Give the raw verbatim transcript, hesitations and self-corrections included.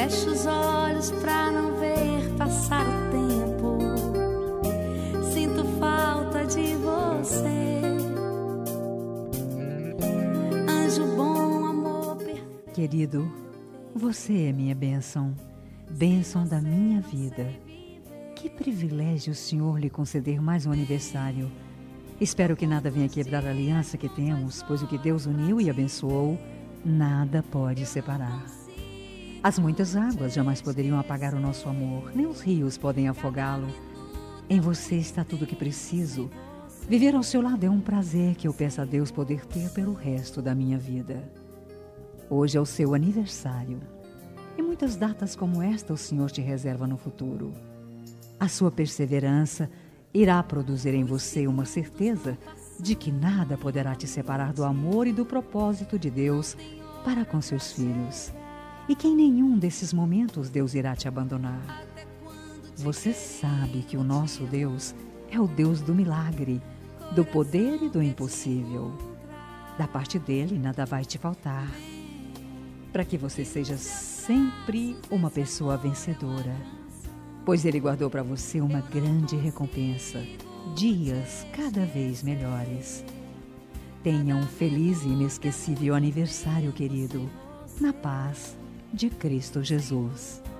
Fecho os olhos pra não ver passar o tempo. Sinto falta de você. Anjo bom, amor perfeito. Querido, você é minha bênção, bênção da minha vida. Que privilégio o Senhor lhe conceder mais um aniversário. Espero que nada venha quebrar a aliança que temos, pois o que Deus uniu e abençoou, nada pode separar. As muitas águas jamais poderiam apagar o nosso amor, nem os rios podem afogá-lo. Em você está tudo o que preciso. Viver ao seu lado é um prazer que eu peço a Deus poder ter pelo resto da minha vida. Hoje é o seu aniversário. E muitas datas como esta o Senhor te reserva no futuro. A sua perseverança irá produzir em você uma certeza de que nada poderá te separar do amor e do propósito de Deus para com seus filhos. E que em nenhum desses momentos Deus irá te abandonar. Você sabe que o nosso Deus é o Deus do milagre, do poder e do impossível. Da parte dele nada vai te faltar. Para que você seja sempre uma pessoa vencedora, pois ele guardou para você uma grande recompensa, dias cada vez melhores. Tenha um feliz e inesquecível aniversário, querido, na paz de Cristo Jesus.